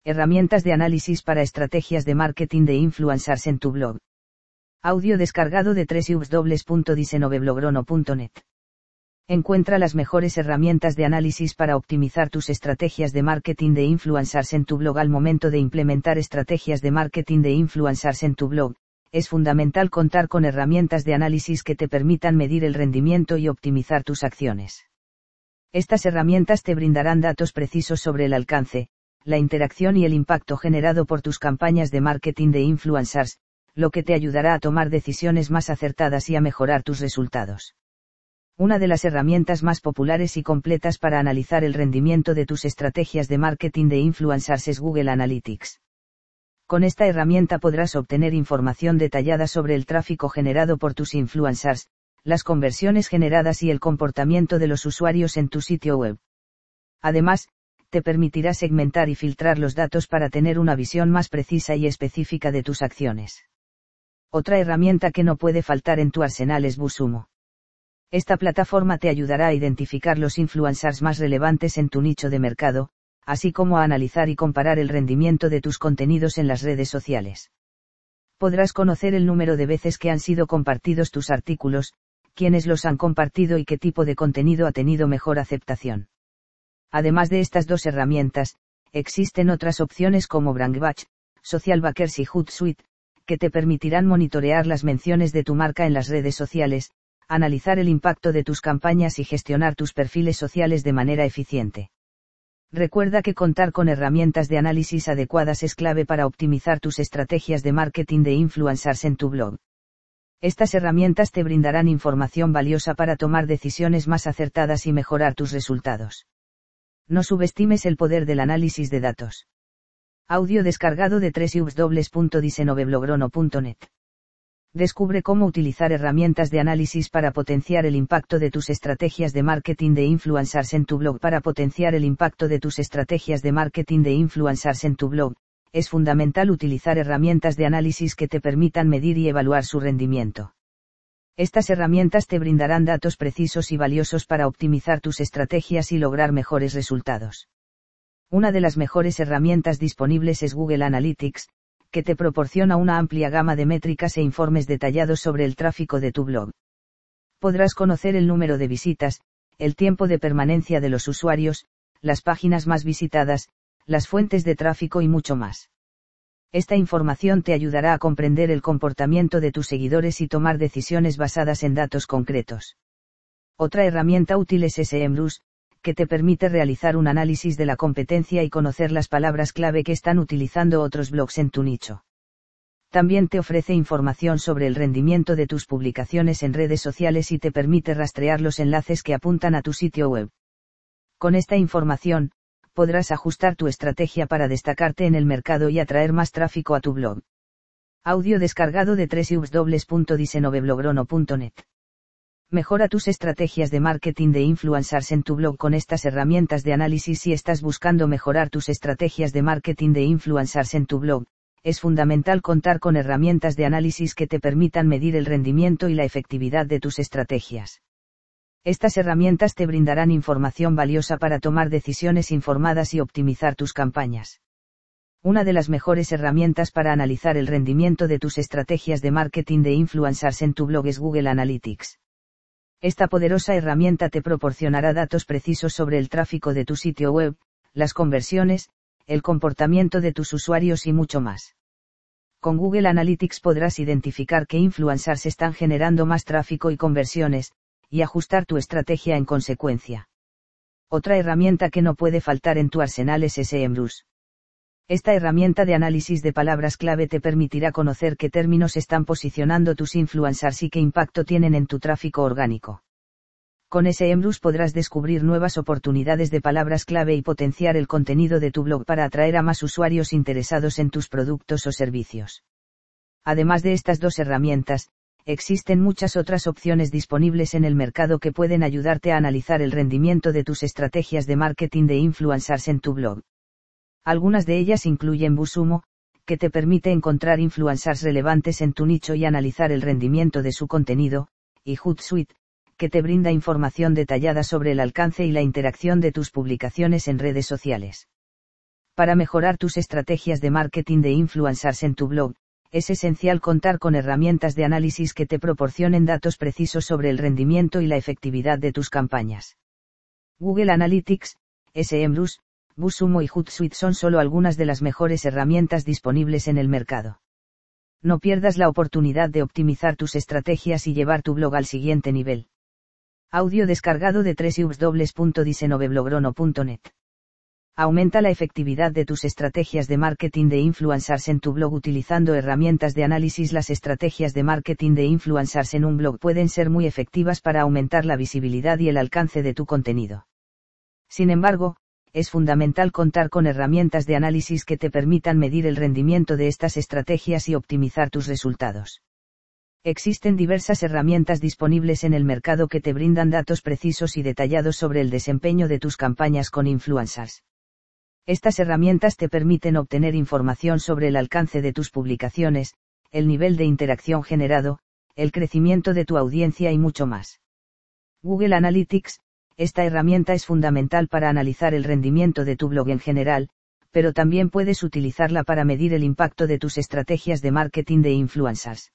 Herramientas de análisis para estrategias de marketing de influencers en tu blog. Audio descargado de www.disenoveblogrono.net. Encuentra las mejores herramientas de análisis para optimizar tus estrategias de marketing de influencers en tu blog. Al momento de implementar estrategias de marketing de influencers en tu blog, es fundamental contar con herramientas de análisis que te permitan medir el rendimiento y optimizar tus acciones. Estas herramientas te brindarán datos precisos sobre el alcance, la interacción y el impacto generado por tus campañas de marketing de influencers, lo que te ayudará a tomar decisiones más acertadas y a mejorar tus resultados. Una de las herramientas más populares y completas para analizar el rendimiento de tus estrategias de marketing de influencers es Google Analytics. Con esta herramienta podrás obtener información detallada sobre el tráfico generado por tus influencers, las conversiones generadas y el comportamiento de los usuarios en tu sitio web. Además, te permitirá segmentar y filtrar los datos para tener una visión más precisa y específica de tus acciones. Otra herramienta que no puede faltar en tu arsenal es BuzzSumo. Esta plataforma te ayudará a identificar los influencers más relevantes en tu nicho de mercado, así como a analizar y comparar el rendimiento de tus contenidos en las redes sociales. Podrás conocer el número de veces que han sido compartidos tus artículos, quiénes los han compartido y qué tipo de contenido ha tenido mejor aceptación. Además de estas dos herramientas, existen otras opciones como Brandwatch, Socialbackers y Hootsuite, que te permitirán monitorear las menciones de tu marca en las redes sociales, analizar el impacto de tus campañas y gestionar tus perfiles sociales de manera eficiente. Recuerda que contar con herramientas de análisis adecuadas es clave para optimizar tus estrategias de marketing de influencers en tu blog. Estas herramientas te brindarán información valiosa para tomar decisiones más acertadas y mejorar tus resultados. No subestimes el poder del análisis de datos. Audio descargado de www.disenoveblogrono.net. Descubre cómo utilizar herramientas de análisis para potenciar el impacto de tus estrategias de marketing de influencers en tu blog. Para potenciar el impacto de tus estrategias de marketing de influencers en tu blog, es fundamental utilizar herramientas de análisis que te permitan medir y evaluar su rendimiento. Estas herramientas te brindarán datos precisos y valiosos para optimizar tus estrategias y lograr mejores resultados. Una de las mejores herramientas disponibles es Google Analytics, que te proporciona una amplia gama de métricas e informes detallados sobre el tráfico de tu blog. Podrás conocer el número de visitas, el tiempo de permanencia de los usuarios, las páginas más visitadas, las fuentes de tráfico y mucho más. Esta información te ayudará a comprender el comportamiento de tus seguidores y tomar decisiones basadas en datos concretos. Otra herramienta útil es SEMrush, que te permite realizar un análisis de la competencia y conocer las palabras clave que están utilizando otros blogs en tu nicho. También te ofrece información sobre el rendimiento de tus publicaciones en redes sociales y te permite rastrear los enlaces que apuntan a tu sitio web. Con esta información, podrás ajustar tu estrategia para destacarte en el mercado y atraer más tráfico a tu blog. Audio descargado de www.disenoveblogrono.net. Mejora tus estrategias de marketing de influencers en tu blog con estas herramientas de análisis. Si estás buscando mejorar tus estrategias de marketing de influencers en tu blog, es fundamental contar con herramientas de análisis que te permitan medir el rendimiento y la efectividad de tus estrategias. Estas herramientas te brindarán información valiosa para tomar decisiones informadas y optimizar tus campañas. Una de las mejores herramientas para analizar el rendimiento de tus estrategias de marketing de influencers en tu blog es Google Analytics. Esta poderosa herramienta te proporcionará datos precisos sobre el tráfico de tu sitio web, las conversiones, el comportamiento de tus usuarios y mucho más. Con Google Analytics podrás identificar qué influencers están generando más tráfico y conversiones, y ajustar tu estrategia en consecuencia. Otra herramienta que no puede faltar en tu arsenal es SEMrush. Esta herramienta de análisis de palabras clave te permitirá conocer qué términos están posicionando tus influencers y qué impacto tienen en tu tráfico orgánico. Con SEMrush podrás descubrir nuevas oportunidades de palabras clave y potenciar el contenido de tu blog para atraer a más usuarios interesados en tus productos o servicios. Además de estas dos herramientas, existen muchas otras opciones disponibles en el mercado que pueden ayudarte a analizar el rendimiento de tus estrategias de marketing de influencers en tu blog. Algunas de ellas incluyen BuzzSumo, que te permite encontrar influencers relevantes en tu nicho y analizar el rendimiento de su contenido, y Hootsuite, que te brinda información detallada sobre el alcance y la interacción de tus publicaciones en redes sociales. Para mejorar tus estrategias de marketing de influencers en tu blog, es esencial contar con herramientas de análisis que te proporcionen datos precisos sobre el rendimiento y la efectividad de tus campañas. Google Analytics, SEMrush, BuzzSumo y Hootsuite son solo algunas de las mejores herramientas disponibles en el mercado. No pierdas la oportunidad de optimizar tus estrategias y llevar tu blog al siguiente nivel. Audio descargado de www.diseñoveblogro.net. Aumenta la efectividad de tus estrategias de marketing de influencers en tu blog utilizando herramientas de análisis. Las estrategias de marketing de influencers en un blog pueden ser muy efectivas para aumentar la visibilidad y el alcance de tu contenido. Sin embargo, es fundamental contar con herramientas de análisis que te permitan medir el rendimiento de estas estrategias y optimizar tus resultados. Existen diversas herramientas disponibles en el mercado que te brindan datos precisos y detallados sobre el desempeño de tus campañas con influencers. Estas herramientas te permiten obtener información sobre el alcance de tus publicaciones, el nivel de interacción generado, el crecimiento de tu audiencia y mucho más. Google Analytics. Esta herramienta es fundamental para analizar el rendimiento de tu blog en general, pero también puedes utilizarla para medir el impacto de tus estrategias de marketing de influencers.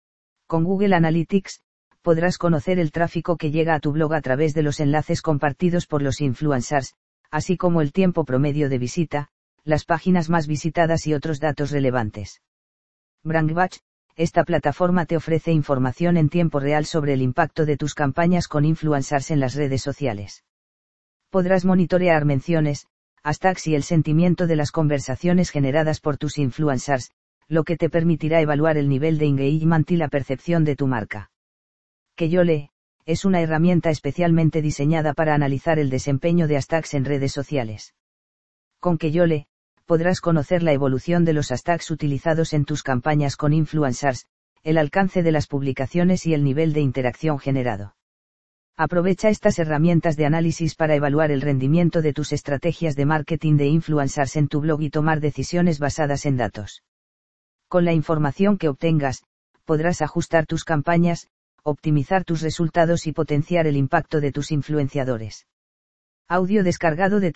Con Google Analytics, podrás conocer el tráfico que llega a tu blog a través de los enlaces compartidos por los influencers, así como el tiempo promedio de visita, las páginas más visitadas y otros datos relevantes. Brandwatch. Esta plataforma te ofrece información en tiempo real sobre el impacto de tus campañas con influencers en las redes sociales. Podrás monitorear menciones, hashtags y el sentimiento de las conversaciones generadas por tus influencers, lo que te permitirá evaluar el nivel de engagement y la percepción de tu marca. Keyole es una herramienta especialmente diseñada para analizar el desempeño de hashtags en redes sociales. Con Keyole, podrás conocer la evolución de los hashtags utilizados en tus campañas con influencers, el alcance de las publicaciones y el nivel de interacción generado. Aprovecha estas herramientas de análisis para evaluar el rendimiento de tus estrategias de marketing de influencers en tu blog y tomar decisiones basadas en datos. Con la información que obtengas, podrás ajustar tus campañas, optimizar tus resultados y potenciar el impacto de tus influenciadores. Audio descargado de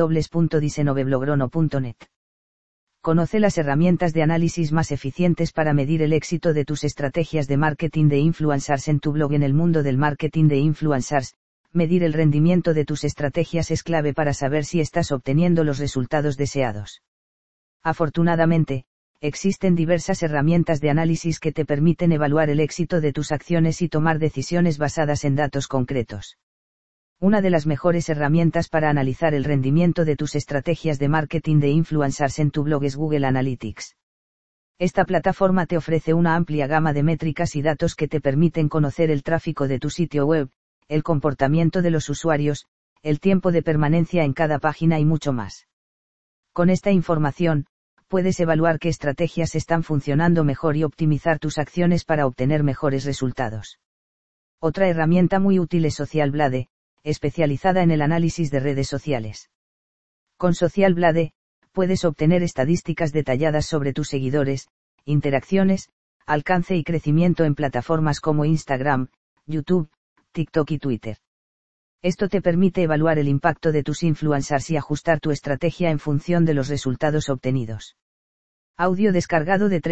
www.diseñoveblogro.net. Conoce las herramientas de análisis más eficientes para medir el éxito de tus estrategias de marketing de influencers en tu blog. En el mundo del marketing de influencers, medir el rendimiento de tus estrategias es clave para saber si estás obteniendo los resultados deseados. Afortunadamente, existen diversas herramientas de análisis que te permiten evaluar el éxito de tus acciones y tomar decisiones basadas en datos concretos. Una de las mejores herramientas para analizar el rendimiento de tus estrategias de marketing de influencers en tu blog es Google Analytics. Esta plataforma te ofrece una amplia gama de métricas y datos que te permiten conocer el tráfico de tu sitio web, el comportamiento de los usuarios, el tiempo de permanencia en cada página y mucho más. Con esta información, puedes evaluar qué estrategias están funcionando mejor y optimizar tus acciones para obtener mejores resultados. Otra herramienta muy útil es SocialBlade, especializada en el análisis de redes sociales. Con SocialBlade, puedes obtener estadísticas detalladas sobre tus seguidores, interacciones, alcance y crecimiento en plataformas como Instagram, YouTube, TikTok y Twitter. Esto te permite evaluar el impacto de tus influencers y ajustar tu estrategia en función de los resultados obtenidos. Audio descargado de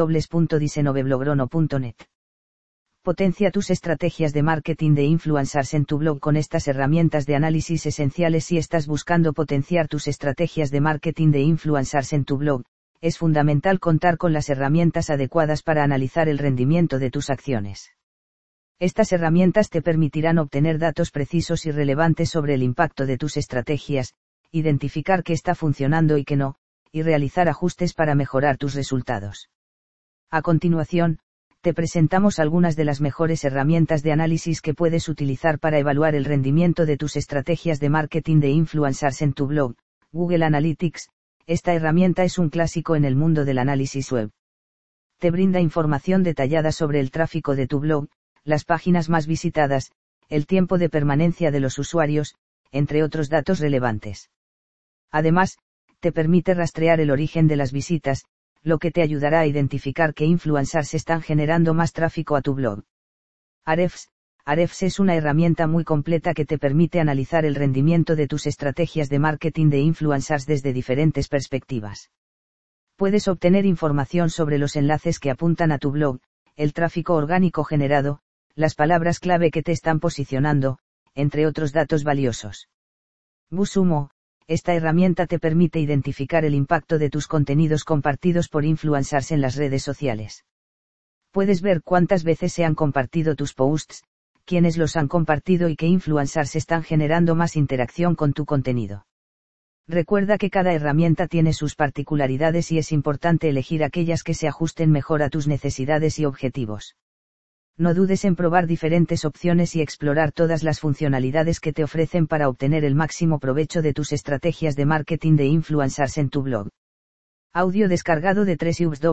www.diseñoveblogro.net. Potencia tus estrategias de marketing de influencers en tu blog con estas herramientas de análisis esenciales. Si estás buscando potenciar tus estrategias de marketing de influencers en tu blog, es fundamental contar con las herramientas adecuadas para analizar el rendimiento de tus acciones. Estas herramientas te permitirán obtener datos precisos y relevantes sobre el impacto de tus estrategias, identificar qué está funcionando y qué no, y realizar ajustes para mejorar tus resultados. A continuación, te presentamos algunas de las mejores herramientas de análisis que puedes utilizar para evaluar el rendimiento de tus estrategias de marketing de influencers en tu blog. Google Analytics. Esta herramienta es un clásico en el mundo del análisis web. Te brinda información detallada sobre el tráfico de tu blog, las páginas más visitadas, el tiempo de permanencia de los usuarios, entre otros datos relevantes. Además, te permite rastrear el origen de las visitas, lo que te ayudará a identificar qué influencers están generando más tráfico a tu blog. Ahrefs. Ahrefs es una herramienta muy completa que te permite analizar el rendimiento de tus estrategias de marketing de influencers desde diferentes perspectivas. Puedes obtener información sobre los enlaces que apuntan a tu blog, el tráfico orgánico generado, las palabras clave que te están posicionando, entre otros datos valiosos. BuzzSumo, esta herramienta te permite identificar el impacto de tus contenidos compartidos por influencers en las redes sociales. Puedes ver cuántas veces se han compartido tus posts, quiénes los han compartido y qué influencers están generando más interacción con tu contenido. Recuerda que cada herramienta tiene sus particularidades y es importante elegir aquellas que se ajusten mejor a tus necesidades y objetivos. No dudes en probar diferentes opciones y explorar todas las funcionalidades que te ofrecen para obtener el máximo provecho de tus estrategias de marketing de influencers en tu blog. Audio descargado de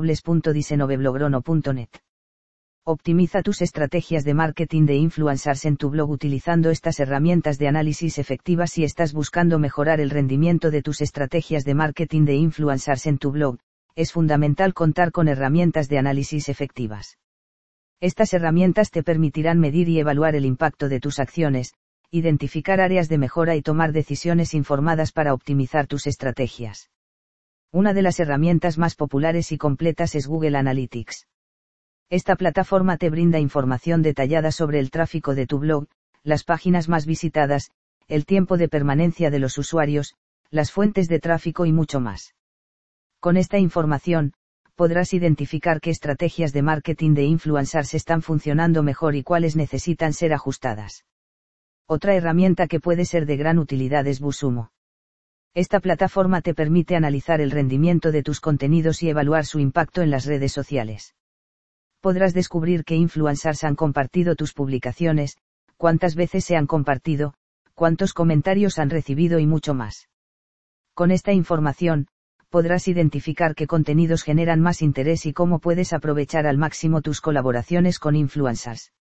www.diseñoveblogro.net. Optimiza tus estrategias de marketing de influencers en tu blog utilizando estas herramientas de análisis efectivas si estás buscando mejorar el rendimiento de tus estrategias de marketing de influencers en tu blog. Es fundamental contar con herramientas de análisis efectivas. Estas herramientas te permitirán medir y evaluar el impacto de tus acciones, identificar áreas de mejora y tomar decisiones informadas para optimizar tus estrategias. Una de las herramientas más populares y completas es Google Analytics. Esta plataforma te brinda información detallada sobre el tráfico de tu blog, las páginas más visitadas, el tiempo de permanencia de los usuarios, las fuentes de tráfico y mucho más. Con esta información, podrás identificar qué estrategias de marketing de influencers están funcionando mejor y cuáles necesitan ser ajustadas. Otra herramienta que puede ser de gran utilidad es BuzzSumo. Esta plataforma te permite analizar el rendimiento de tus contenidos y evaluar su impacto en las redes sociales. Podrás descubrir qué influencers han compartido tus publicaciones, cuántas veces se han compartido, cuántos comentarios han recibido y mucho más. Con esta información, podrás identificar qué contenidos generan más interés y cómo puedes aprovechar al máximo tus colaboraciones con influencers.